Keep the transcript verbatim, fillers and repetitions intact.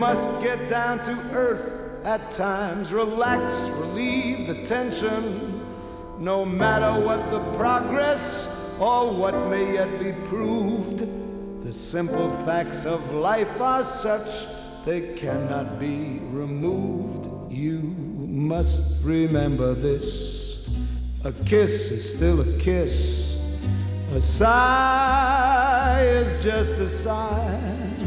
Must get down to earth at times, relax, relieve the tension. No matter what the progress or what may yet be proved, the simple facts of life are such they cannot be removed. You must remember this: a kiss is still a kiss, a sigh is just a sigh.